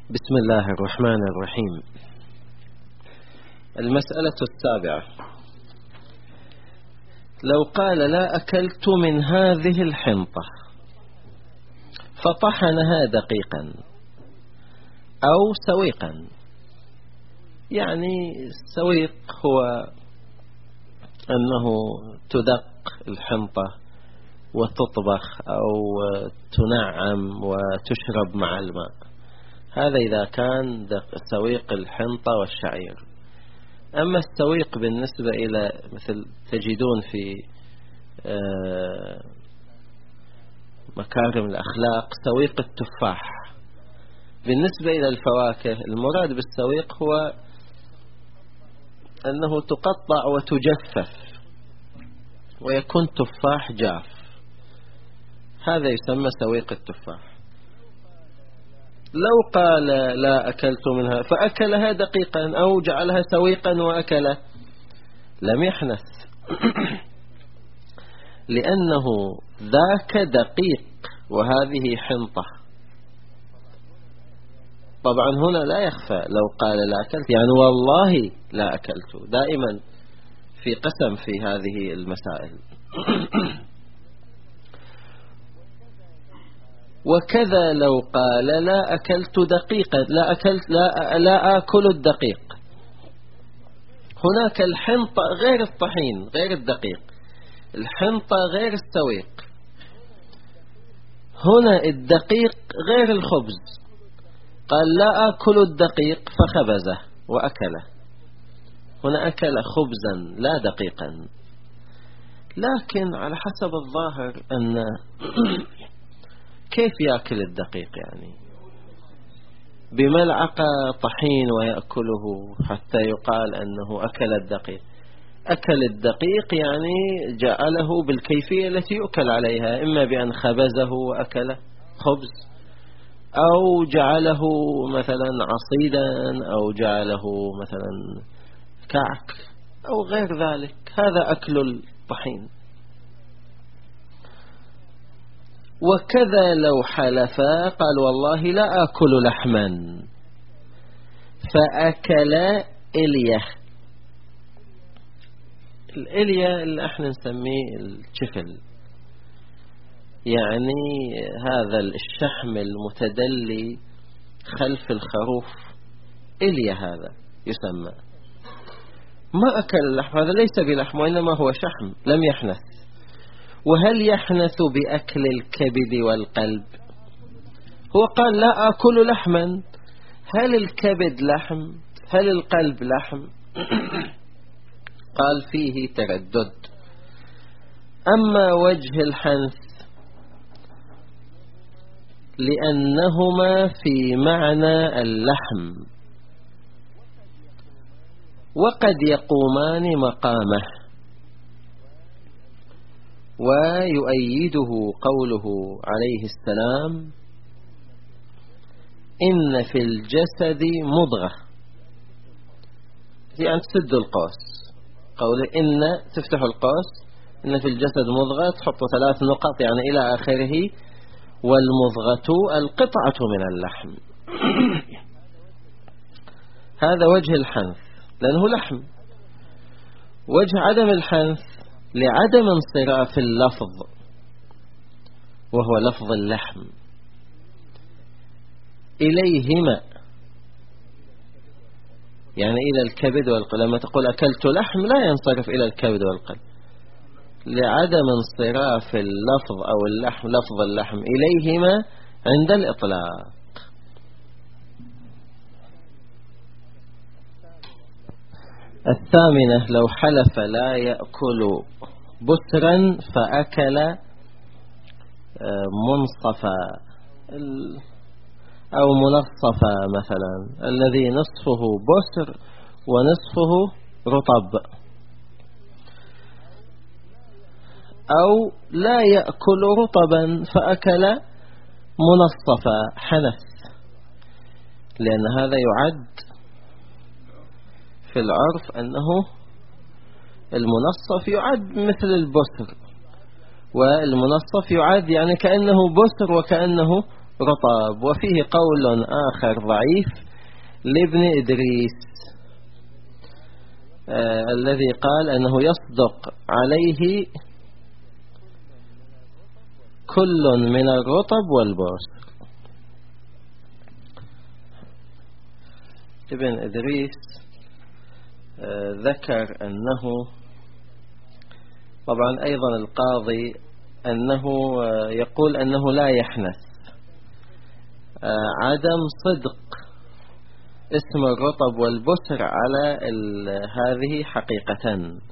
بسم الله الرحمن الرحيم. المسألة السابعة: لو قال لا أكلت من هذه الحنطة فطحنها دقيقا أو سويقا. يعني السويق هو أنه تدق الحنطة وتطبخ أو تنعم وتشرب مع الماء. هذا إذا كان سويق الحنطة والشعير. أما السويق بالنسبة إلى مثل تجدون في مكارم الأخلاق سويق التفاح. بالنسبة إلى الفواكه المراد بالسويق هو أنه تقطع وتجفف ويكون تفاح جاف، هذا يسمى سويق التفاح. لو قال لا أكلت منها فأكلها دقيقا أو جعلها سويقا وأكله لم يحنث لأنه ذاك دقيق وهذه حنطة. طبعا هنا لا يخفى لو قال لا أكلت يعني والله لا أكلت، دائما في قسم في هذه المسائل. وكذا لو قال لا أكلت دقيقا، لا آكل الدقيق. هناك الحنطة غير الطحين غير الدقيق، الحنطة غير السويق. هنا الدقيق غير الخبز، قال لا آكل الدقيق فخبزه وأكله. هنا أكل خبزا لا دقيقا. لكن على حسب الظاهر أن كيف يأكل الدقيق؟ يعني بملعقة طحين ويأكله حتى يقال أنه أكل الدقيق. أكل الدقيق يعني جعله بالكيفية التي يؤكل عليها، إما بأن خبزه وأكله خبز، أو جعله مثلا عصيدا، أو جعله مثلا كعك أو غير ذلك. هذا أكل الطحين. وكذا لو حلفا قال والله لا آكل لحما فأكل إليه. الإليه اللي احنا نسميه الجفل، يعني هذا الشحم المتدلي خلف الخروف، إليه هذا يسمى. ما أكل اللحم، هذا ليس بلحم وإنما هو شحم لم يحنث. وهل يحنث بأكل الكبد والقلب؟ هو قال لا آكل لحما، هل الكبد لحم؟ هل القلب لحم؟ قال فيه تردد. أما وجه الحنث لأنهما في معنى اللحم وقد يقومان مقامه. ويؤيده قوله عليه السلام إن في الجسد مضغة، يعني تسد القوس. قوله إن تفتح القوس، إن في الجسد مضغة، تحط 3 نقط يعني إلى آخره. والمضغة القطعة من اللحم. هذا وجه الحنث لأنه لحم. وجه عدم الحنث لعدم انصراف اللفظ وهو لفظ اللحم إليهما، يعني إلى الكبد والقلب. لما تقول أكلت لحم لا ينصرف إلى الكبد والقلب، لعدم انصراف اللفظ أو اللحم لفظ اللحم إليهما عند الإطلاق. الثامنة: لو حلف لا يأكل بسرا فأكل منصفا أو منصفا مثلا، الذي نصفه بسر ونصفه رطب. أو لا يأكل رطبا فأكل منصفا حنث، لأن هذا يعد في العرف أنه المنصف يعد مثل البسر، والمنصف يعد يعني كأنه بسر وكأنه رطب. وفيه قول آخر ضعيف لابن إدريس الذي قال أنه يصدق عليه كل من الرطب والبرص. ابن إدريس ذكر أنه طبعا أيضا القاضي أنه يقول أنه لا يحنث عدم صدق اسم الرطب والبسر على هذه حقيقة،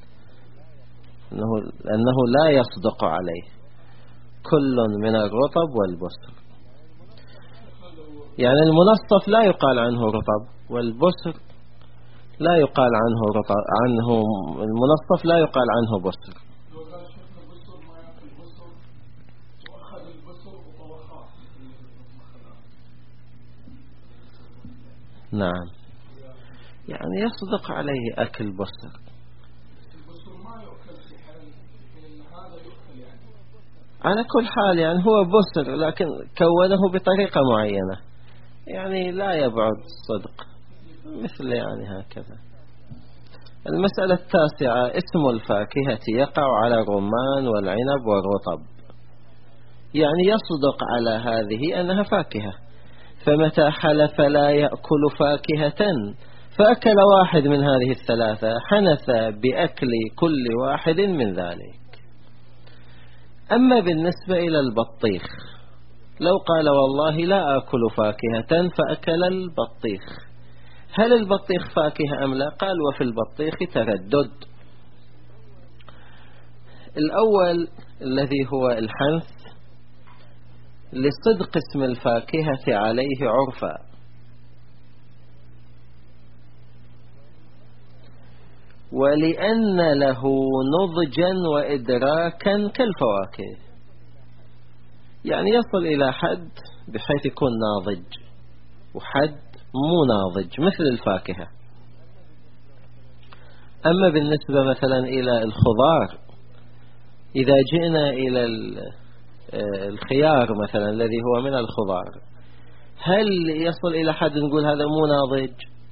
أنه لا يصدق عليه كل من الرطب والبسر. يعني المنصف لا يقال عنه رطب، والبسر لا يقال عنه المنصف لا يقال عنه بسر. نعم، يعني يصدق عليه أكل بسر. على كل حال يعني هو بسر، لكن كونه بطريقة معينة، يعني لا يبعد الصدق مثل يعني هكذا. المسألة التاسعة: اسم الفاكهة يقع على الرمان والعنب والرطب، يعني يصدق على هذه أنها فاكهة، فمتى حلف لا يأكل فاكهة فأكل واحد من هذه الثلاثة حنث بأكل كل واحد من ذلك. أما بالنسبة إلى البطيخ، لو قال والله لا أكل فاكهة فأكل البطيخ، هل البطيخ فاكهة أم لا؟ قال وفي البطيخ تردد. الأول الذي هو الحنث لصدق اسم الفاكهة عليه عرفا، ولأن له نضجا وإدراكا كالفواكه، يعني يصل إلى حد بحيث يكون ناضج وحد مو ناضج مثل الفاكهة. أما بالنسبة مثلا إلى الخضار، إذا جئنا إلى الخيار مثلا الذي هو من الخضار، هل يصل إلى حد نقول هذا مو ناضج؟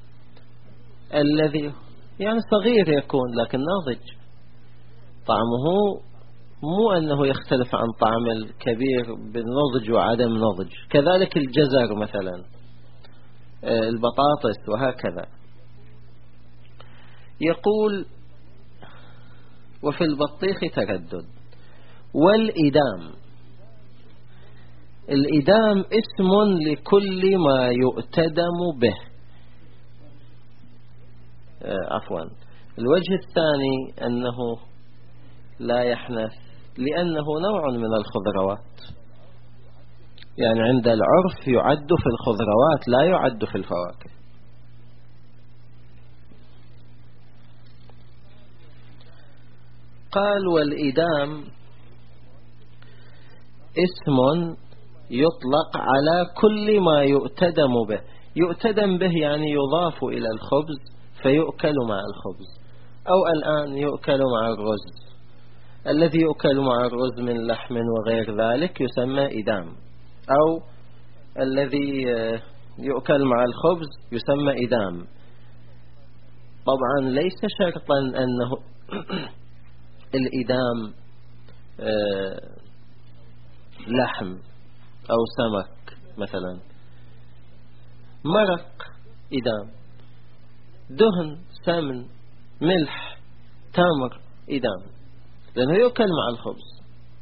الذي يعني صغير يكون لكن ناضج، طعمه مو أنه يختلف عن طعم الكبير بالنضج وعدم نضج. كذلك الجزر مثلا، البطاطس وهكذا. يقول وفي البطيخ تردد. والإدام، الإدام اسم لكل ما يؤتدم به. عفوا، الوجه الثاني أنه لا يحنث لأنه نوع من الخضروات، يعني عند العرف يعد في الخضروات لا يعد في الفواكه. قال والإدام اسم يطلق على كل ما يؤتدم به. يؤتدم به يعني يضاف إلى الخبز فيؤكل مع الخبز، أو الآن يؤكل مع الرز. الذي يؤكل مع الرز من لحم وغير ذلك يسمى إدام، أو الذي يؤكل مع الخبز يسمى إدام. طبعا ليس شرطا أنه الإدام لحم أو سمك، مثلا مرق إدام، دهن، سمن، ملح، تمر إدام، لأنه يؤكل مع الخبز.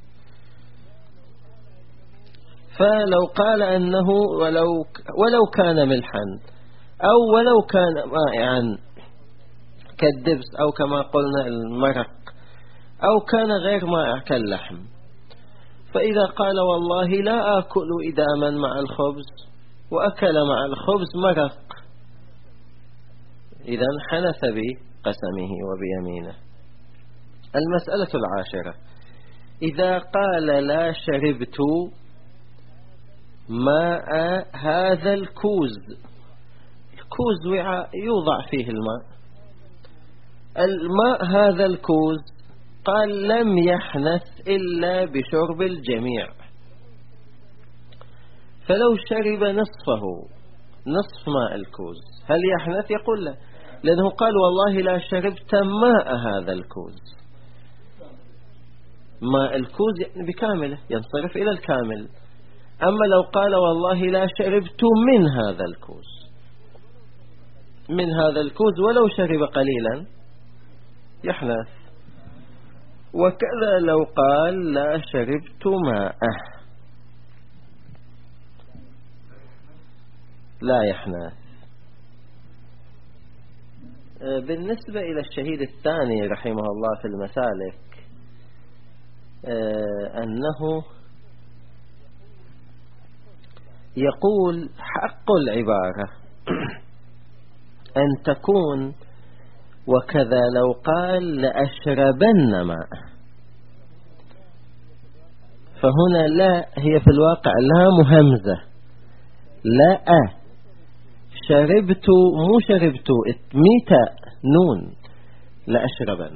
فلو قال أنه ولو كان ملحا أو ولو كان مائعا كالدبس، أو كما قلنا المرق، أو كان غير مائع كاللحم، فإذا قال والله لا آكل إداما مع الخبز وأكل مع الخبز مرق، إذن حنث بقسمه وبيمينه. المسألة العاشرة: إذا قال لا شربت ماء هذا الكوز. الكوز وعاء يوضع فيه الماء هذا الكوز، قال لم يحنث إلا بشرب الجميع. فلو شرب نصفه، نصف ماء الكوز، هل يحنث؟ يقول لا، لأنه قال والله لا شربت ماء هذا الكوز. ماء الكوز يعني بكامله، ينصرف إلى الكامل. أما لو قال والله لا شربت من هذا الكوز، من هذا الكوز ولو شرب قليلا يحنث. وكذا لو قال لا شربت ماءه لا يحنث. بالنسبة إلى الشهيد الثاني رحمه الله في المسالك، أنه يقول حق العبارة أن تكون وكذا لو قال لأشربن ماء، فهنا لا هي في الواقع لا مهمزة، لا شربت، مو شربت ميتا نون، لأشربن.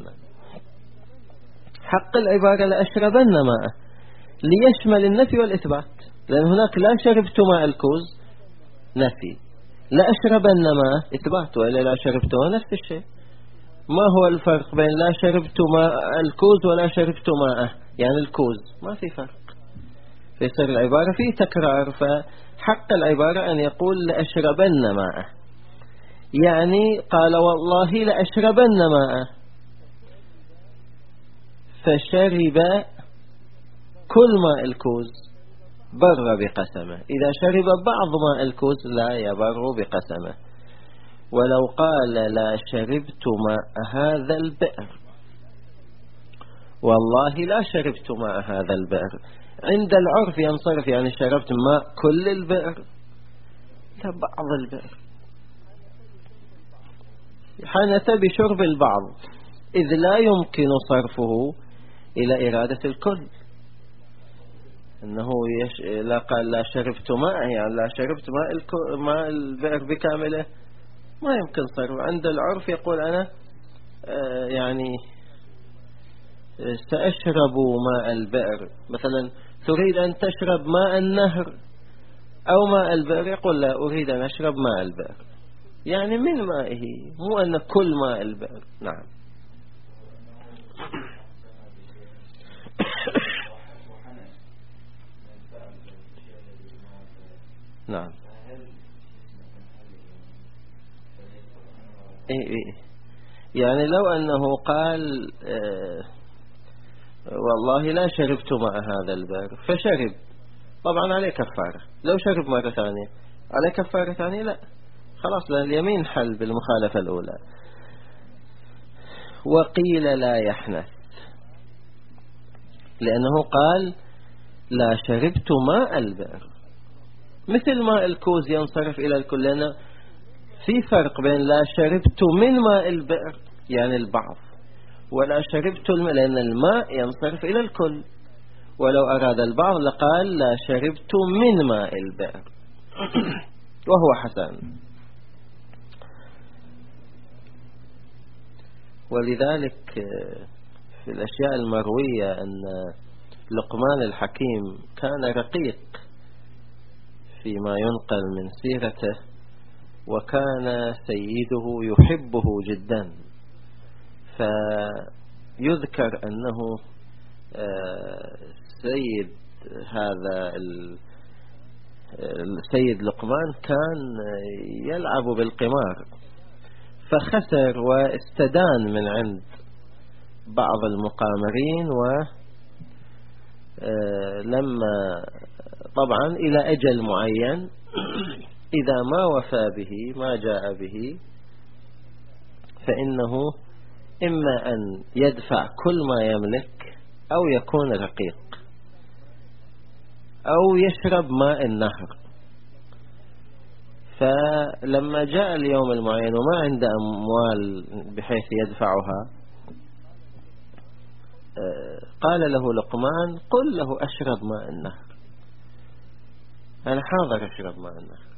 حق العبارة لأشربن ماء ليشمل النفي والإثبات، لأن هناك لا شربت ماء الكوز نفي، لا أشربن ماء إثبات، وإلا لا شربت نفس الشيء. ما هو الفرق بين لا شربت ماء الكوز ولا شربت ماءه؟ يعني الكوز ما في فرق، فيصير العبارة فيه تكرار. فحق العبارة أن يقول لأشربن ماءه، يعني قال والله لأشربن ماءه، فشرب كل ماء الكوز بر بقسمه. إذا شرب بعض ماء الكوز لا يبر بقسمه. ولو قال لا شربت ماء هذا البئر، والله لا شربت ماء هذا البئر، عند العرف ينصرف، يعني شربت ماء كل البئر لا بعض البئر، حنث بشرب البعض، إذ لا يمكن صرفه إلى إرادة الكل. أنه لا قال لا شربت ماء، يعني لا شربت ماء البئر بكامله، ما يمكن صرفه. عند العرف يقول أنا يعني سأشرب ماء البئر، مثلا تريد أن تشرب ماء النهر أو ماء البئر، يقول لا أريد أن أشرب ماء البئر، يعني من مائه، مو أن كل ماء البئر. نعم. نعم. إيه. يعني لو أنه قال والله لا شربت ماء هذا البئر، فشرب، طبعا عليه كفارة. لو شرب مرة ثانية عليه كفارة ثانية؟ لا، خلاص، لأن اليمين حل بالمخالفة الأولى. وقيل لا يحنث، لأنه قال لا شربت ماء البئر، مثل ماء الكوز ينصرف إلى الكل، لأن في فرق بين لا شربت من ماء البئر يعني البعض، ولا شربت الماء، لأن الماء ينصرف إلى الكل. ولو أراد البعض لقال لا شربت من ماء البئر وهو حسن. ولذلك في الأشياء المروية أن لقمان الحكيم كان رقيق فيما ينقل من سيرته، وكان سيده يحبه جدا، فيذكر أنه سيد هذا السيد لقمان كان يلعب بالقمار، فخسر واستدان من عند بعض المقامرين، ولما طبعا إلى أجل معين إذا ما وفى به، ما جاء به، فإنه إما أن يدفع كل ما يملك أو يكون رقيق أو يشرب ماء النهر. فلما جاء اليوم المعين وما عنده أموال بحيث يدفعها، قال له لقمان قل له أشرب ماء النهر، أنا حاضر أشرب ماء النهر.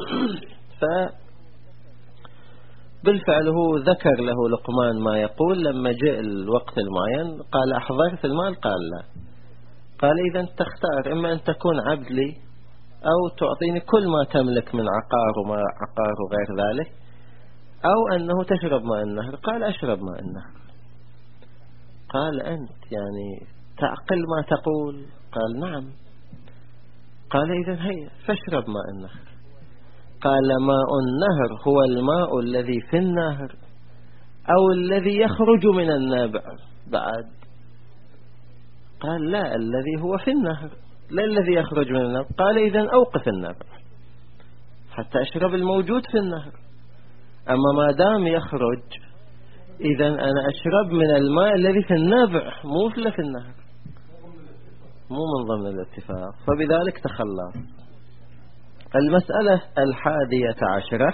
فبالفعل هو ذكر له لقمان ما يقول. لما جاء الوقت المعين قال أحضرت المال؟ قال لا. قال إذا تختار، إما أن تكون عبد لي أو تعطيني كل ما تملك من عقار وما عقار وغير ذلك، أو أنه تشرب ماء النهر. قال أشرب ماء النهر. قال أنت يعني تعقل ما تقول؟ قال نعم. قال إذن هيا فاشرب ماء النهر. قال ماء النهر هو الماء الذي في النهر أو الذي يخرج من النابع بعد؟ قال لا، الذي هو في النهر لا الذي يخرج من النابع. قال إذن أوقف النابع حتى أشرب الموجود في النهر. أما ما دام يخرج إذن أنا أشرب من الماء الذي في النابع مو في النهر، مو من ضمن الاتفاق. فبذلك تخلى. المسألة 11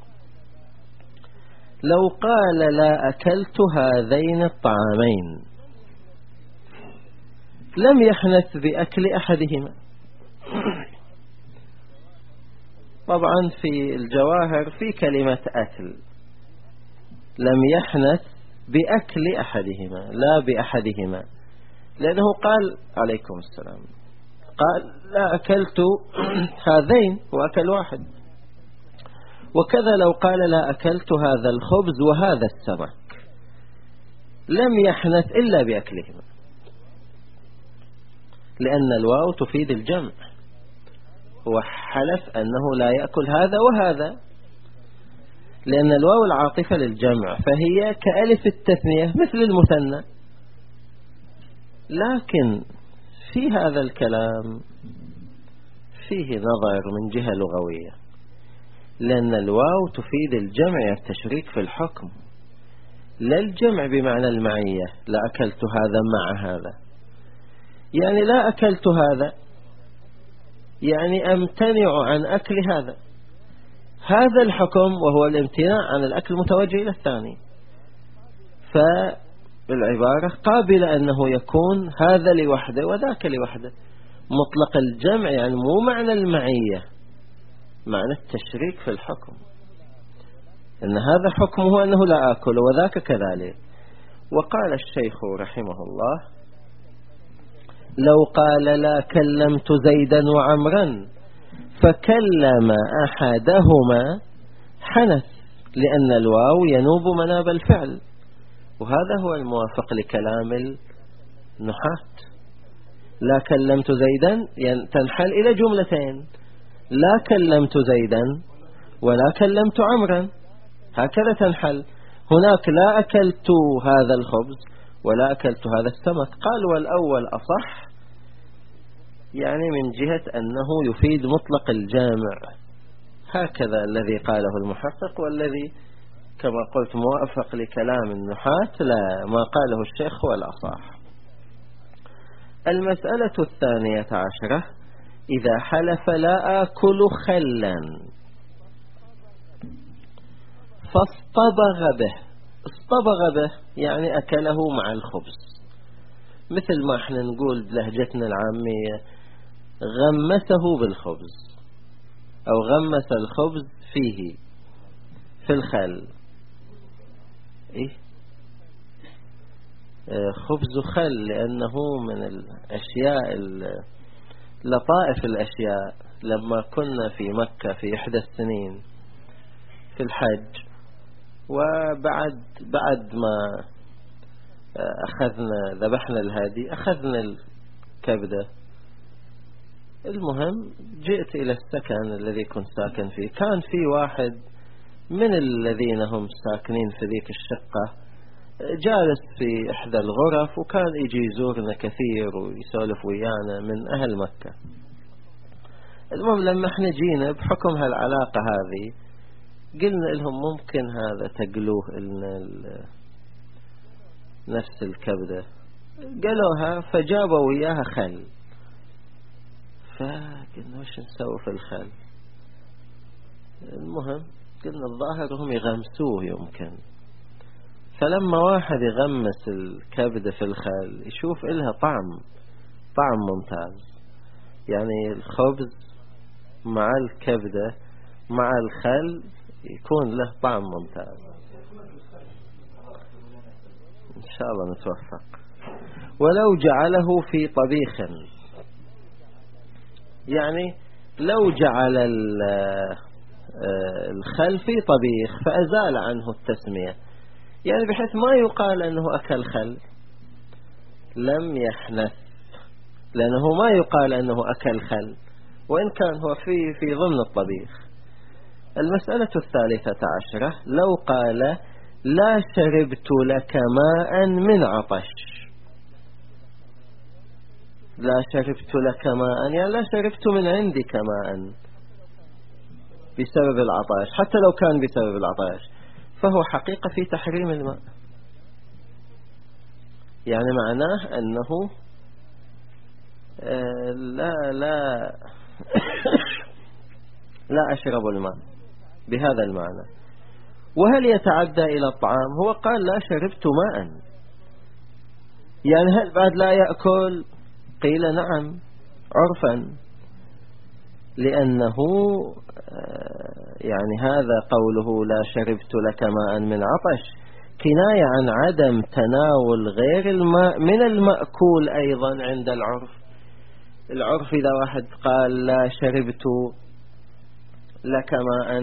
لو قال لا أكلت هذين الطعامين لم يحنث بأكل أحدهما. طبعا في الجواهر في كلمة أكل، لم يحنث بأكل أحدهما لا بأحدهما، لأنه قال عليكم السلام قال لا أكلت هذين وأكل واحد. وكذا لو قال لا أكلت هذا الخبز وهذا السمك لم يحنث إلا بأكلهما، لأن الواو تفيد الجمع، وحلف أنه لا يأكل هذا وهذا، لأن الواو العاطفة للجمع فهي كألف التثنية مثل المثنى. لكن في هذا الكلام فيه نظر من جهة لغوية، لأن الواو تفيد الجمع التشريك في الحكم، لا الجمع بمعنى المعية. لا أكلت هذا مع هذا، يعني لا أكلت هذا يعني أمتنع عن أكل هذا. هذا الحكم وهو الامتناع عن الأكل متوجه إلى الثاني، فالعبارة قابلة أنه يكون هذا لوحده وذاك لوحده. مطلق الجمع يعني مو معنى المعية، معنى التشريك في الحكم، أن هذا حكمه أنه لا أكل وذاك كذلك. وقال الشيخ رحمه الله لو قال لا كلمت زيدا وعمرا فكلم أحدهما حنث، لأن الواو ينوب مناب الفعل، وهذا هو الموافق لكلام النحاة. لا كلمت زيدا يعني تنحل إلى جملتين، لا كلمت زيدا ولا كلمت عمرا، هكذا تنحل. هناك لا أكلت هذا الخبز ولا أكلت هذا السمك. قال والأول أصح، يعني من جهة أنه يفيد مطلق الجامع، هكذا الذي قاله المحقق، والذي كما قلت موافق لكلام النحاة لا ما قاله الشيخ هو الأصح. المسألة 12 إذا حلف لا آكل خلا فاصطبغ به. اصطبغ به يعني أكله مع الخبز، مثل ما احنا نقول بلهجتنا العامية غمسه بالخبز، أو غمس الخبز فيه في الخل. إيه؟ خبز خل، لأنه من الأشياء لطائف الأشياء. لما كنا في مكة في إحدى السنين في الحج، وبعد ما ذبحنا الهادي أخذنا الكبدة. المهم جئت إلى السكن الذي كنت ساكن فيه، كان في واحد من الذين هم ساكنين في ذيك الشقة جالس في إحدى الغرف، وكان يجي يزورنا كثير ويسولف ويانا من أهل مكة. المهم لما احنا جينا بحكم هالعلاقة هذه قلنا لهم ممكن هذا تقلوه لنا نفس الكبدة. قالوها فجابوا وياها خل، فقلنا وش نسوي في الخل؟ المهم قلنا الظاهر هم يغمسوه يمكن. فلما واحد يغمس الكبدة في الخل يشوف إلها طعم ممتاز، يعني الخبز مع الكبدة مع الخل يكون له طعم ممتاز. إن شاء الله نتوفق. ولو جعله في طبيخ، يعني لو جعل الخل في طبيخ فأزال عنه التسمية، يعني بحيث ما يقال أنه أكل خل، لم يحنث، لأنه ما يقال أنه أكل خل وإن كان هو في ضمن الطبيخ. المسألة 13 لو قال لا شربت لك ماء من عطش، لا شربت لك ماء يعني لا شربت من عندك ماء بسبب العطش، حتى لو كان بسبب العطش فهو حقيقة في تحريم الماء، يعني معناه أنه لا أشرب الماء بهذا المعنى. وهل يتعدى إلى الطعام؟ هو قال لا شربت ماء، يعني هل بعد لا يأكل؟ قيل نعم عرفا، لأنه يعني هذا قوله لا شربت لك ماء من عطش كناية عن عدم تناول غير الماء من المأكول أيضا عند العرف. العرف إذا واحد قال لا شربت لك ماء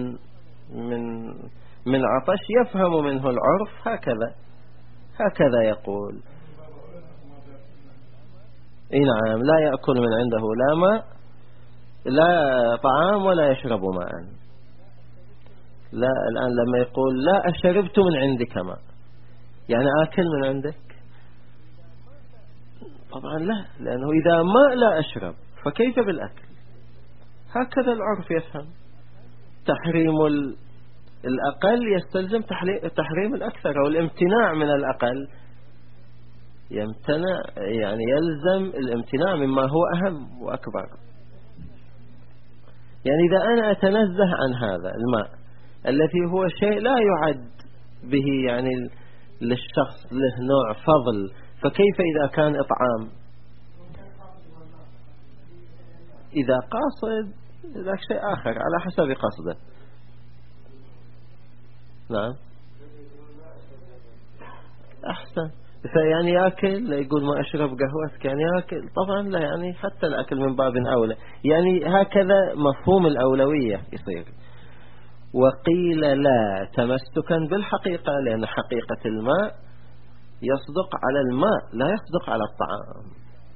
من عطش يفهم منه العرف هكذا يقول. نعم لا يأكل من عنده لا ماء لا طعام ولا يشرب ماء. لا الآن لما يقول لا أشربت من عندك ماء يعني آكل من عندك؟ طبعا لا، لأنه إذا ماء لا أشرب فكيف بالأكل؟ هكذا العرف يفهم. تحريم الأقل يستلزم تحريم الأكثر، أو الامتناع من الأقل يمتنع، يعني يلزم الامتناع مما هو أهم وأكبر. يعني إذا أنا أتنزه عن هذا الماء الذي هو شيء لا يعد به يعني للشخص له نوع فضل، فكيف إذا كان إطعام؟ إذا قاصد ذاك شيء آخر على حسب قصده. نعم أحسن. فيعني يأكل يقول ما أشرب قهوتك يعني يأكل؟ طبعا لا، يعني حتى الأكل من باب أولى، يعني هكذا مفهوم الأولوية يصير. وقيل لا تمسكا بالحقيقة، لأن حقيقة الماء يصدق على الماء لا يصدق على الطعام.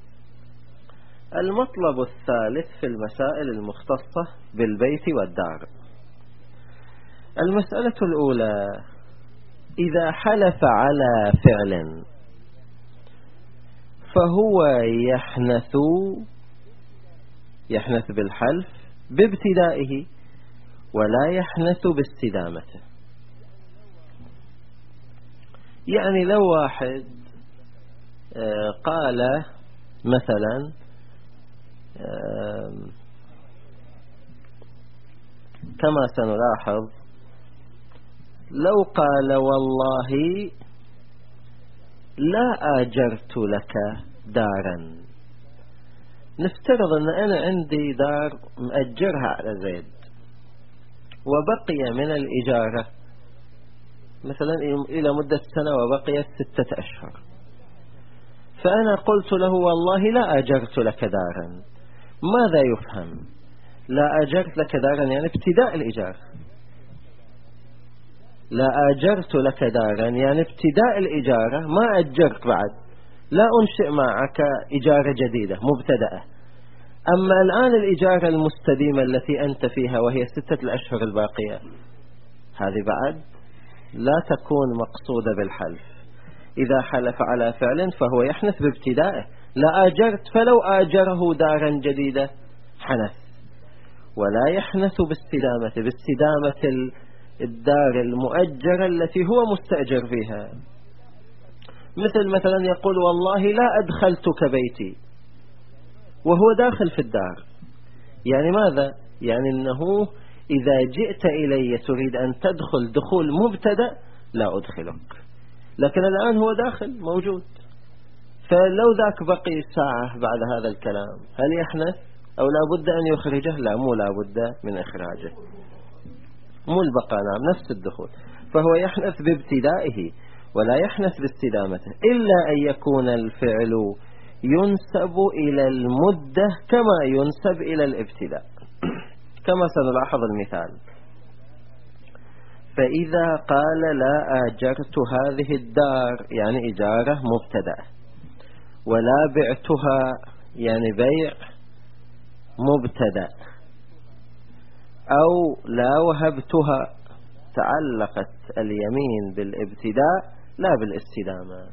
المطلب الثالث في المسائل المختصة بالبيت والدار. المسألة الأولى إذا حلف على فعل فهو يحنث بالحلف بابتدائه ولا يحنث باستدامته. يعني لو واحد قال مثلا كما سنلاحظ، لو قال والله لا آجرت لك دارا، نفترض أن أنا عندي دار مأجرها على زيد وبقي من الإجارة مثلا إلى مدة سنة وبقيت 6 أشهر، فأنا قلت له والله لا آجرت لك دارا. ماذا يفهم؟ لا آجرت لك دارا يعني ابتداء الإجارة، لا آجرت لك دارا يعني ابتداء الإجارة، ما أجرك بعد، لا أنشئ معك إجارة جديدة مبتدأة. أما الآن الإجارة المستديمة التي أنت فيها وهي 6 الأشهر الباقية، هذه بعد لا تكون مقصودة بالحلف. إذا حلف على فعل فهو يحنث بابتدائه. لا آجرت، فلو آجره دارا جديدة حنث، ولا يحنث باستدامة الدار المؤجرة التي هو مستأجر فيها. مثلا يقول والله لا أدخلتك بيتي وهو داخل في الدار، يعني ماذا؟ يعني أنه إذا جئت إلي تريد أن تدخل دخول مبتدأ لا أدخلك، لكن الآن هو داخل موجود، فلو ذاك بقي ساعة بعد هذا الكلام هل يحنث أو لا بد أن يخرجه؟ لا، مو لا بد من إخراجه، مو البقاء، نعم نفس الدخول. فهو يحنث بابتدائه ولا يحنث باستدامته، إلا أن يكون الفعل ينسب إلى المدة كما ينسب إلى الابتداء. كما سنلاحظ المثال. فإذا قال لا آجرت هذه الدار يعني إجارة مبتدأ، ولا بعتها يعني بيع مبتدأ، أو لا وهبتها تعلقت اليمين بالابتداء لا بالاستدامة.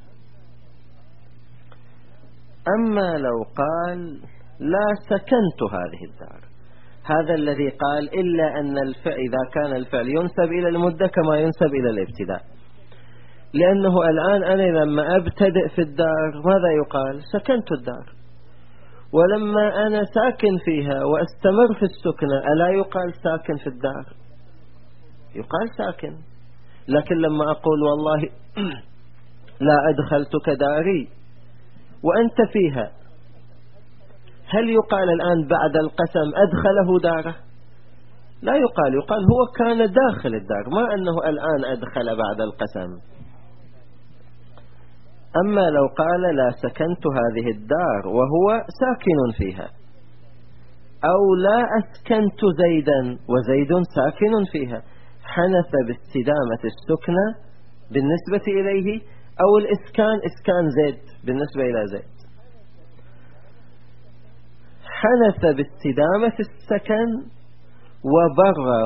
أما لو قال لا سكنت هذه الدار، هذا الذي قال إلا أن الفعل إذا كان الفعل ينسب إلى المدة كما ينسب إلى الابتداء، لأنه الآن أنا لما أبتدئ في الدار ماذا يقال؟ سكنت الدار. ولما أنا ساكن فيها وأستمر في السكنة ألا يقال ساكن في الدار؟ يقال ساكن. لكن لما أقول والله لا أدخلتك داري وأنت فيها، هل يقال الآن بعد القسم أدخله داره؟ لا يقال. يقال هو كان داخل الدار، ما أنه الآن أدخل بعد القسم. أما لو قال لا سكنت هذه الدار وهو ساكن فيها، أو لا أسكنت زيدا وزيد ساكن فيها، حنث باستدامة السكنة بالنسبة إليه، أو الإسكان إسكان زيد بالنسبة إلى زيد. حنث باستدامة السكن وبر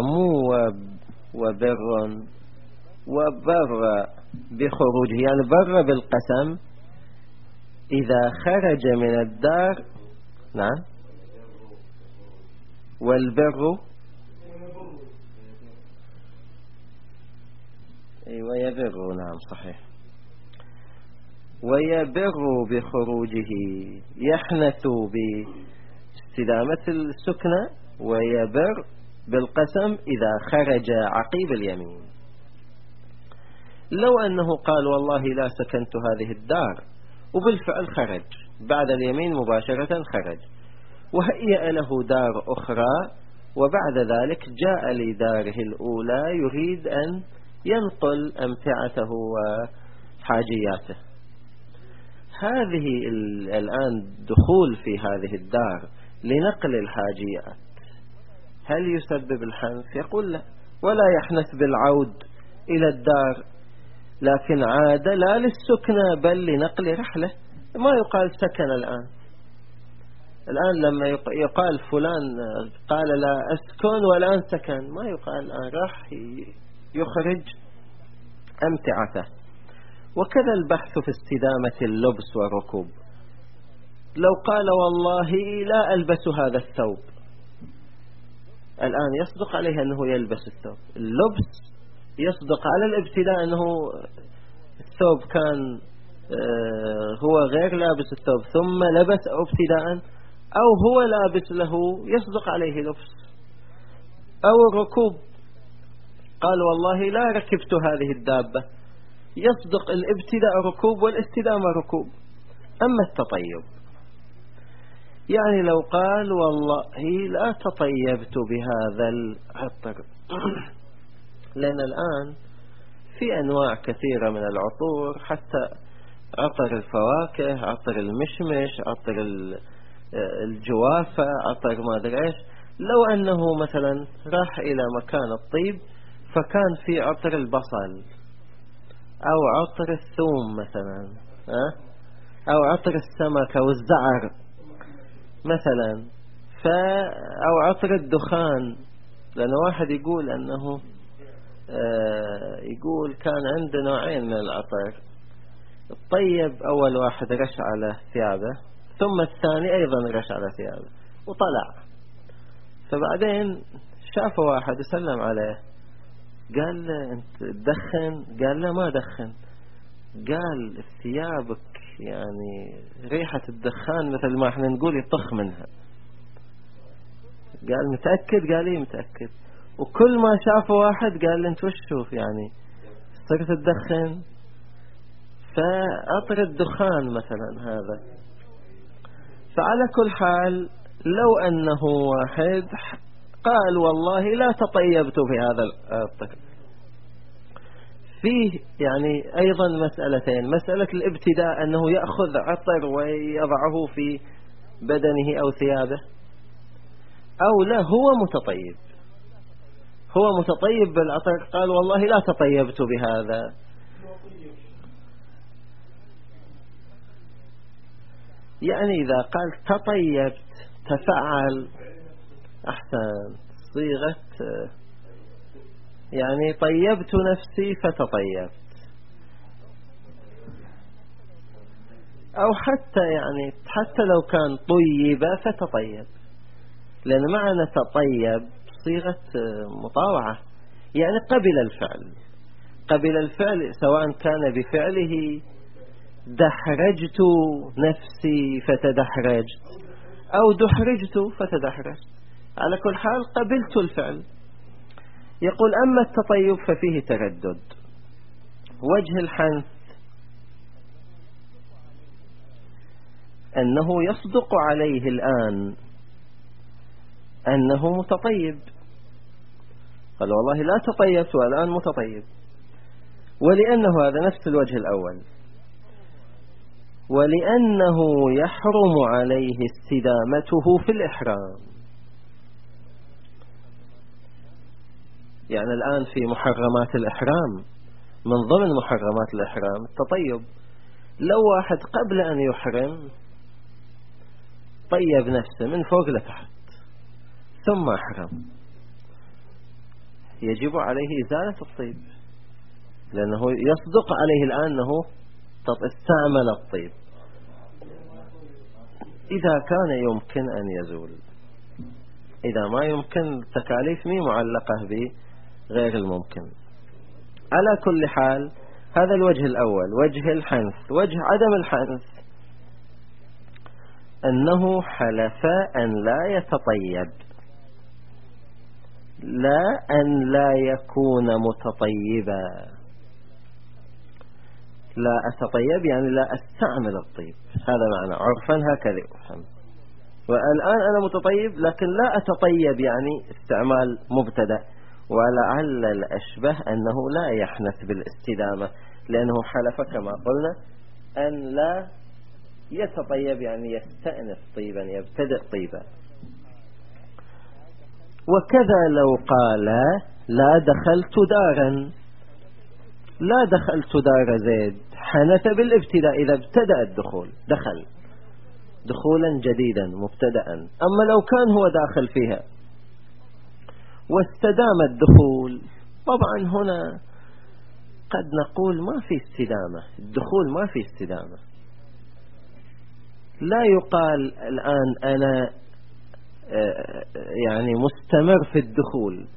وبر بخروجه، يعني بر بالقسم إذا خرج من الدار. نعم. والبر ويبر، نعم صحيح. ويبر بخروجه، يحنث باستدامة السكنة ويبر بالقسم إذا خرج عقيب اليمين. لو أنه قال والله لا سكنت هذه الدار وبالفعل خرج بعد اليمين مباشرة، خرج وهيأ له دار أخرى، وبعد ذلك جاء لداره الأولى يريد أن ينقل أمتعته وحاجياته، هذه الآن دخول في هذه الدار لنقل الحاجيات هل يسبب الحنث؟ يقول لا، ولا يحنث بالعود إلى الدار، لكن عاد لا للسكنة بل لنقل رحلة. ما يقال سكن الآن لما يقال فلان قال لا أسكن والآن سكن، ما يقال الآن راح يخرج أمتعته. وكذا البحث في استدامة اللبس والركوب. لو قال والله لا ألبس هذا الثوب، الآن يصدق عليه أنه يلبس الثوب. اللبس يصدق على الابتداء أنه الثوب كان هو غير لابس الثوب ثم لبس ابتداء، أو هو لابس له يصدق عليه لبس. أو الركوب، قال والله لا ركبت هذه الدابة، يصدق الابتداء ركوب والاستدامة ركوب. أما التطيب، يعني لو قال والله لا تطيبت بهذا العطر لأن الآن في أنواع كثيرة من العطور، حتى عطر الفواكه، عطر المشمش، عطر الجوافة، عطر ما أدري إيش. لو أنه مثلا راح إلى مكان الطيب فكان في عطر البصل أو عطر الثوم مثلا، أو عطر السمك أو الزعر مثلا، أو عطر الدخان. لأن واحد يقول أنه يقول كان عنده نوعين من العطر، الطيب أول واحد رش على ثيابه ثم الثاني أيضا رش على ثيابه وطلع، فبعدين شاف واحد يسلم عليه قال له أنت تدخن؟ قال له ما دخن. قال ثيابك يعني ريحة الدخان مثل ما احنا نقول يطخ منها. قال متأكد؟ قال لي متأكد. وكل ما شاف واحد قال له انت وش شوف يعني صرت تدخن؟ فأطر الدخان مثلا هذا. فعلى كل حال لو أنه واحد قال والله لا تطيبت في هذا الطقم، فيه يعني أيضا مسألتين. مسألة الابتداء أنه يأخذ عطر ويضعه في بدنه أو ثيابه، أو لا هو متطيب، هو متطيب بالعطر، قال والله لا تطيبت بهذا. يعني إذا قال تطيبت تفعل أحسن صيغة، يعني طيبت نفسي فتطيبت، أو حتى يعني حتى لو كان طيب فتطيب، لأن معنى تطيب صيغة مطاوعة، يعني قبل الفعل، قبل الفعل سواء كان بفعله دحرجت نفسي فتدحرجت أو دحرجت فتدحرجت، على كل حال قبلت الفعل. يقول أما التطيب ففيه تردد. وجه الحنث أنه يصدق عليه الآن أنه متطيب، قال والله لا تطيبت والآن متطيب، ولأنه هذا نفس الوجه الأول، ولأنه يحرم عليه استدامته في الإحرام. يعني الآن في محرمات الإحرام، من ضمن محرمات الإحرام التطيب. لو واحد قبل أن يحرم طيب نفسه من فوق لتحت ثم أحرم، يجب عليه إزالة الطيب، لأنه يصدق عليه الآن أنه استعمل الطيب إذا كان يمكن أن يزول. إذا ما يمكن التكاليف مي معلقة بغير الممكن. على كل حال هذا الوجه الأول وجه الحنث. وجه عدم الحنث أنه حلف أن لا يتطيب، لا أن لا يكون متطيبا. لا أتطيب يعني لا أستعمل الطيب، هذا معنى عرفا هكذا يفهم. والآن أنا متطيب لكن لا أتطيب يعني استعمال مبتدأ. ولعل الأشبه أنه لا يحنث بالاستدامة، لأنه حلف كما قلنا أن لا يتطيب يعني يستأنف طيبا، يبتدئ طيبا. وكذا لو قال لا دخلت دارا، لا دخلت دار زيد، حنث بالابتداء إذا ابتدأ الدخول، دخل دخولا جديدا مبتدأ. أما لو كان هو داخل فيها واستدام الدخول، طبعا هنا قد نقول ما في استدامة، الدخول ما في استدامة. لا يقال الآن أنا يعني مستمر في الدخول،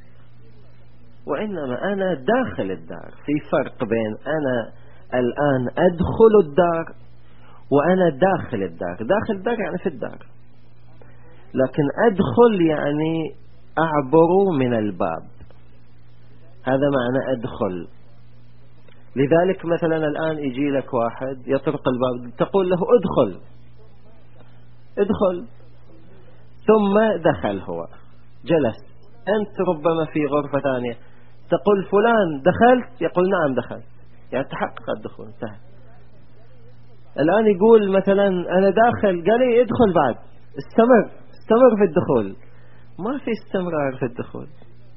وإنما أنا داخل الدار. في فرق بين أنا الآن أدخل الدار وأنا داخل الدار. داخل الدار يعني في الدار، لكن أدخل يعني أعبر من الباب، هذا معنى أدخل. لذلك مثلا الآن يجي لك واحد يطرق الباب، تقول له ادخل، ادخل، ثم دخل هو جلس. أنت ربما في غرفة ثانية تقول فلان دخلت، يقول نعم دخلت، يعني تحقق الدخول، انتهى. الآن يقول مثلا أنا داخل، قال لي ادخل بعد، استمر في الدخول، ما في استمرار في الدخول.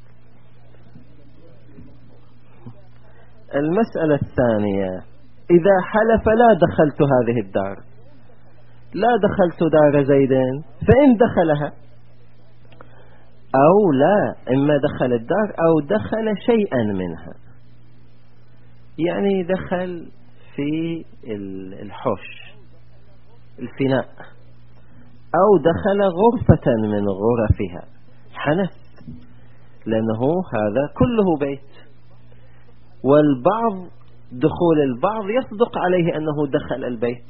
المسألة الثانية إذا حلف لا دخلت هذه الدار، لا دخلت دار زيدين، فإن دخلها أو لا، إما دخل الدار أو دخل شيئا منها، يعني دخل في الحوش الفناء أو دخل غرفة من غرفها، حنث، لأنه هذا كله بيت. والبعض دخول البعض يصدق عليه أنه دخل البيت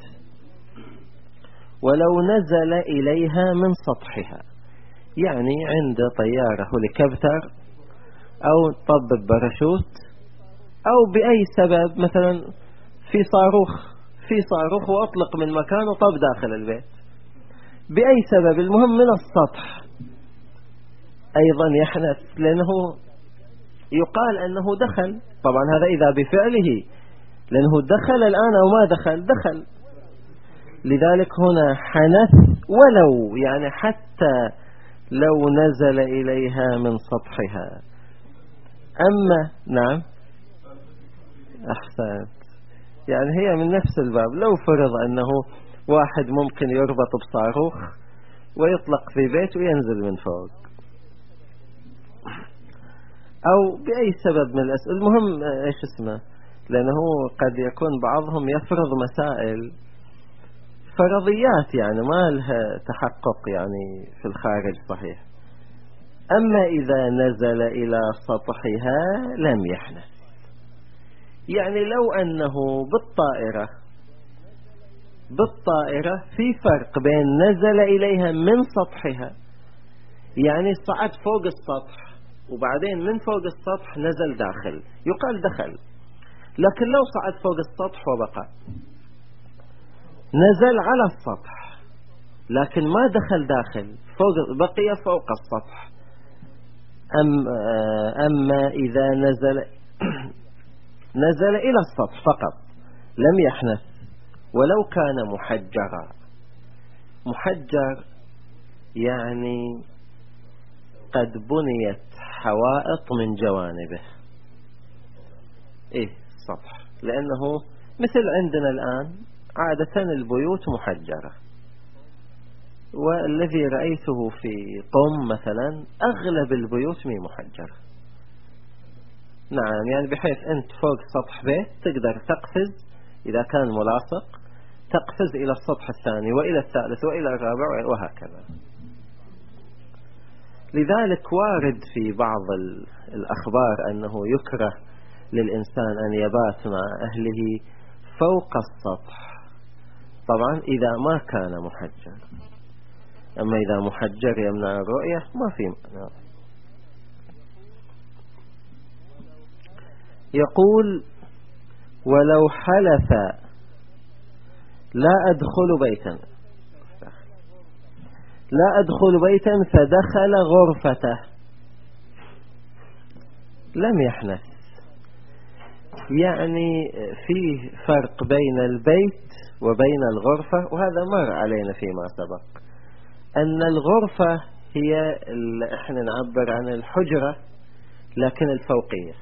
ولو نزل إليها من سطحها، يعني عند طيارة هليكوبتر أو طب باراشوت أو بأي سبب، مثلا في صاروخ وأطلق من مكان وطب داخل البيت بأي سبب، المهم من السطح أيضا يحنث، لأنه يقال أنه دخل. طبعا هذا إذا بفعله، لأنه دخل الآن أو ما دخل. لذلك هنا حنث ولو، يعني حتى لو نزل إليها من سطحها. أما نعم أحسنت، يعني هي من نفس الباب. لو فرض أنه واحد ممكن يربط بصاروخ ويطلق في بيت وينزل من فوق، أو بأي سبب من الأسباب، المهم إيش اسمه، لأنه قد يكون بعضهم يفرض مسائل فرضيات يعني ما لها تحقق يعني في الخارج صحيح. أما إذا نزل إلى سطحها لم يحنث. يعني لو أنه بالطائرة في فرق بين نزل إليها من سطحها، يعني صعد فوق السطح وبعدين من فوق السطح نزل داخل، يقال دخل. لكن لو صعد فوق السطح وبقى، نزل على السطح لكن ما دخل داخل، بقي فوق السطح. أما إذا نزل إلى السطح فقط لم يحنث ولو كان محجرا. محجر يعني قد بنيت حوائط من جوانبه، السطح، لأنه مثل عندنا الآن عادة البيوت محجرة، والذي رأيته في قم مثلا أغلب البيوت مي محجرة. نعم، يعني بحيث أنت فوق سطح بيت تقدر تقفز إذا كان ملاصق، تقفز إلى السطح الثاني وإلى الثالث وإلى الرابع وهكذا. لذلك وارد في بعض الأخبار أنه يكره للإنسان أن يبات مع أهله فوق السطح، طبعا إذا ما كان محجر. أما إذا محجر يمنع الرؤية ما في معنى. يقول ولو حلف لا أدخل بيتا فدخل غرفته لم يحنث. يعني فيه فرق بين البيت وبين الغرفة، وهذا مر علينا فيما سبق، أن الغرفة هي اللي احنا نعبر عن الحجرة لكن الفوقية.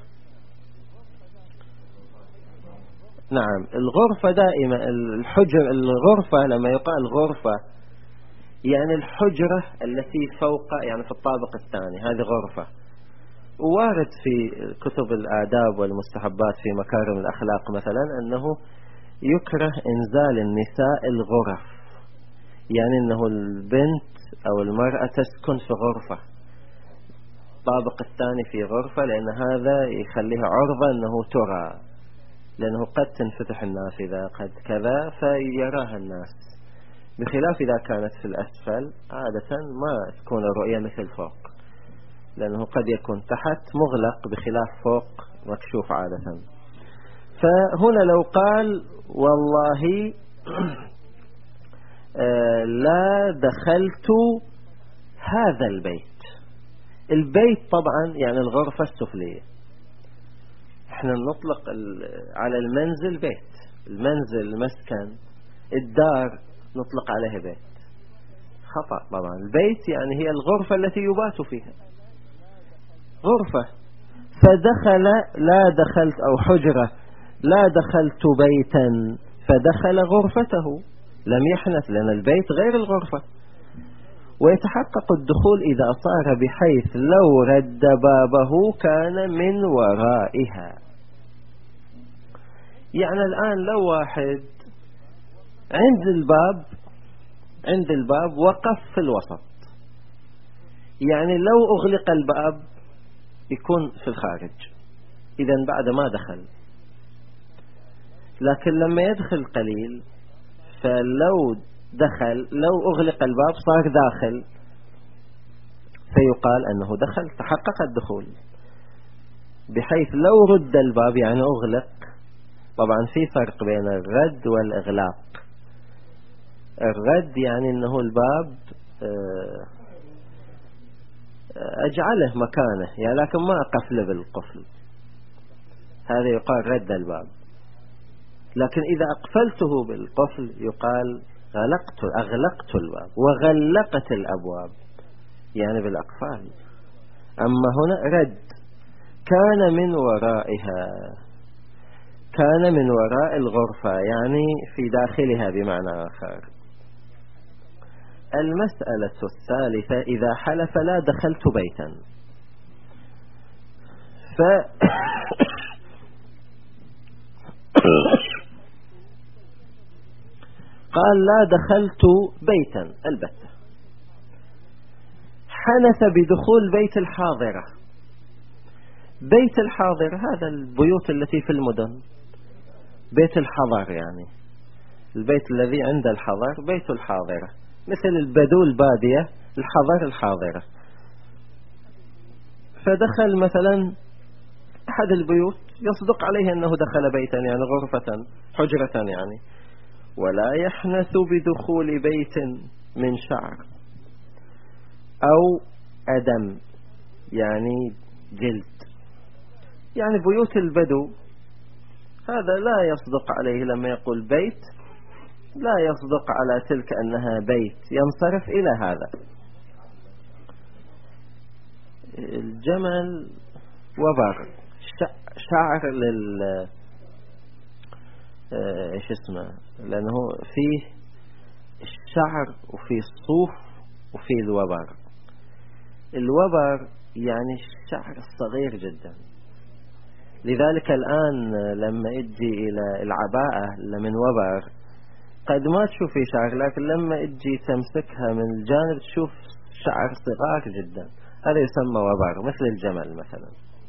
نعم، الغرفة دائما الغرفة لما يقال غرفة يعني الحجرة التي فوق، يعني في الطابق الثاني، هذه غرفة. ووارد في كتب الآداب والمستحبات في مكارم الأخلاق مثلا أنه يكره إنزال النساء الغرف، يعني أنه البنت أو المرأة تسكن في غرفة، الطابق الثاني في غرفة، لأن هذا يخليها عرضة أنه ترى، لأنه قد تنفتح النافذة قد كذا فيراها الناس، بخلاف إذا كانت في الأسفل عادة ما تكون الرؤية مثل فوق، لأنه قد يكون تحت مغلق بخلاف فوق مكشوف عادة. فهنا لو قال والله لا دخلت هذا البيت طبعا يعني الغرفة السفلية، احنا نطلق على المنزل بيت، المنزل مسكن، الدار نطلق عليها بيت، خطأ طبعا. البيت يعني هي الغرفة التي يبات فيها، غرفة. فدخل لا دخلت أو حجرة لا دخلت بيتا فدخل غرفته لم يحنث، لأن البيت غير الغرفة. ويتحقق الدخول إذا صار بحيث لو رد بابه كان من ورائها. يعني الآن لو واحد عند الباب وقف في الوسط، يعني لو أغلق الباب يكون في الخارج، إذن بعد ما دخل. لكن لما يدخل قليل فلو لو أغلق الباب صار داخل، فيقال أنه دخل، تحقق الدخول. بحيث لو رد الباب يعني أغلق، طبعا في فرق بين الرد والإغلاق. الرد يعني أنه الباب أجعله مكانه يعني، لكن ما أقفله بالقفل، هذا يقال رد الباب. لكن إذا أقفلته بالقفل يقال أغلقت الباب وغلقت الأبواب، يعني بالأقفال. أما هنا رد كان من ورائها، كان من وراء الغرفة يعني في داخلها بمعنى آخر. المسألة الثالثة إذا حلف لا دخلت بيتا، قال لا دخلت بيتا البتة، حنث بدخول بيت الحاضرة. بيت الحاضرة هذا البيوت التي في المدن، بيت الحضر يعني البيت الذي عند الحضر بيت الحاضرة، مثل البدو البادية الحضر الحاضرة. فدخل مثلا أحد البيوت يصدق عليه أنه دخل بيتا يعني غرفة حجرة يعني، ولا يحنث بدخول بيت من شعر أو أدم يعني جلد، يعني بيوت البدو هذا لا يصدق عليه لما يقول بيت، لا يصدق على تلك أنها بيت، ينصرف إلى هذا. الجمل وبر شعر ايش اسمه، لأنه فيه الشعر وفيه الصوف وفيه الوبر. الوبر يعني الشعر الصغير جدا، لذلك الآن لما اجي إلى العباءة من وبر قد ما تشوف في شعر، لكن لما اجي تمسكها من الجانب تشوف شعر صغار جدا، هذا يسمى وبر مثل الجمل مثلا.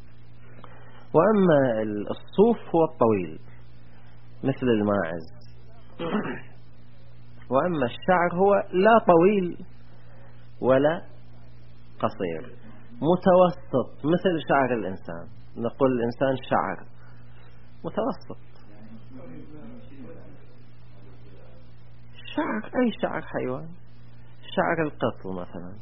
وأما الصوف هو الطويل مثل الماعز، وأما الشعر هو لا طويل ولا قصير، متوسط مثل شعر الإنسان، نقول الإنسان شعر متوسط. شعر أي شعر حيوان، شعر القط مثلا.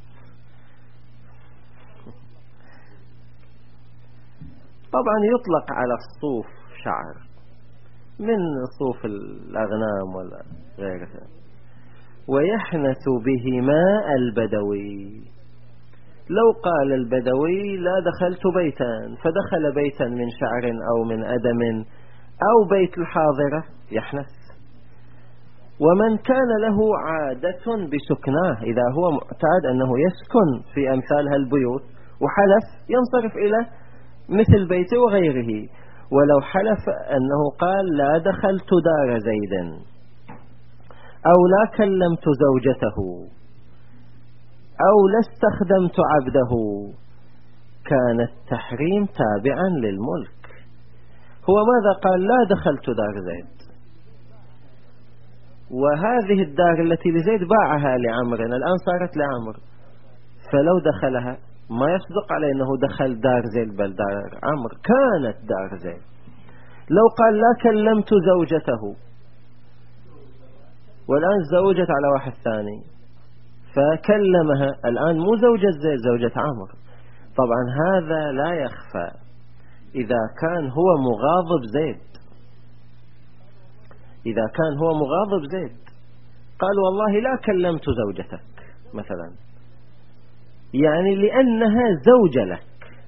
طبعا يطلق على الصوف شعر من صوف الأغنام ولا غيرها. ويحنث بهما البدوي، لو قال البدوي لا دخلت بيتا فدخل بيتا من شعر أو من أدم أو بيت الحاضرة يحنث. ومن كان له عادة بسكناه، إذا هو معتاد أنه يسكن في أمثال هالبيوت وحلف ينصرف إلى مثل بيته وغيره. ولو حلف أنه قال لا دخلت دار زيد أو لا كلمت زوجته أو لا استخدمت عبده كان التحريم تابعا للملك. هو ماذا قال؟ لا دخلت دار زيد، وهذه الدار التي لزيد باعها لعمر، الآن صارت لعمر، فلو دخلها ما يصدق عليه أنه دخل دار زيد بل دار عمر، كانت دار زيد. لو قال لا كلمت زوجته، والآن زوجت على واحد ثاني فكلمها، الآن مو زوجة زيد زوجة عمر. طبعا هذا لا يخفى إذا كان هو مغاضب زيد، إذا كان هو مغاضب زيد قال والله لا كلمت زوجتك مثلا، يعني لأنها زوجة لك.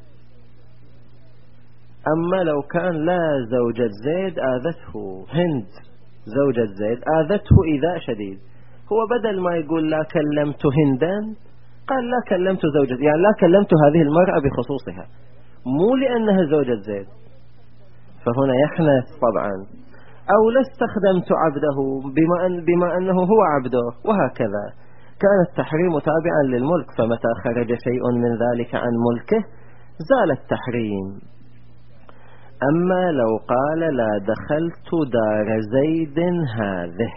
أما لو كان لا زوجة زيد آذته هند زوجة زيد آذته إيذاء شديد، هو بدل ما يقول لا كلمت هندا قال لا كلمت زوجة، يعني لا كلمت هذه المرأة بخصوصها مو لأنها زوجة زيد، فهنا يحنث طبعا. أو لا استخدمت عبده بما أنه هو عبده، وهكذا. كان التحريم تابعا للملك، فمتى خرج شيء من ذلك عن ملكه زال التحريم. أما لو قال لا دخلت دار زيد هذه،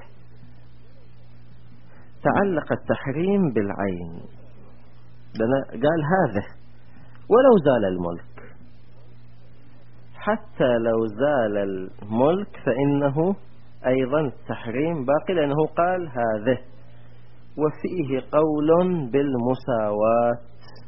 تعلق التحريم بالعين، قال هذه ولو زال الملك، حتى لو زال الملك فإنه أيضا التحريم باقي، لأنه قال هذه. وفيه قول بالمساواة،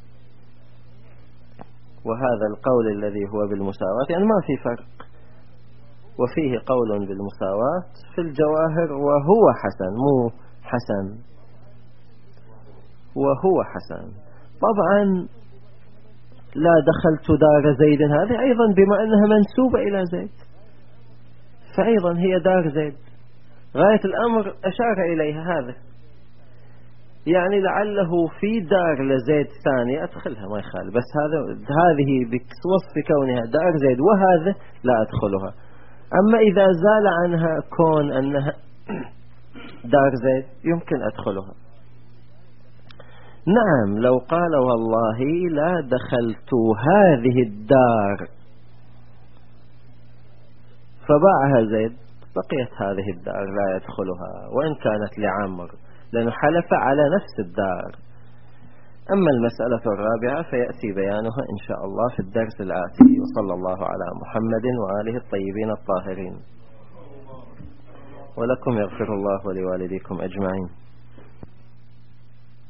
وهذا القول الذي هو بالمساواة يعني ما في فرق. وفيه قول بالمساواة في الجواهر، وهو حسن، مو حسن، وهو حسن. طبعا لا دخلت دار زيد هذه أيضا بما أنها منسوبة إلى زيد، فأيضا هي دار زيد، غاية الأمر أشار إليها هذا، يعني لعله في دار لزيد ثانية أدخلها ما يخالف، بس هذه بوصف كونها دار زيد وهذا لا أدخلها. أما إذا زال عنها كون أنها دار زيد يمكن أدخلها. نعم لو قال والله لا دخلت هذه الدار فباعها زيد بقيت هذه الدار لا يدخلها وإن كانت لعمر، لأنه حلف على نفس الدار. أما المسألة الرابعة فيأتي بيانها إن شاء الله في الدرس الآتي، وصلى الله على محمد وآله الطيبين الطاهرين، ولكم يغفر الله ولوالديكم أجمعين.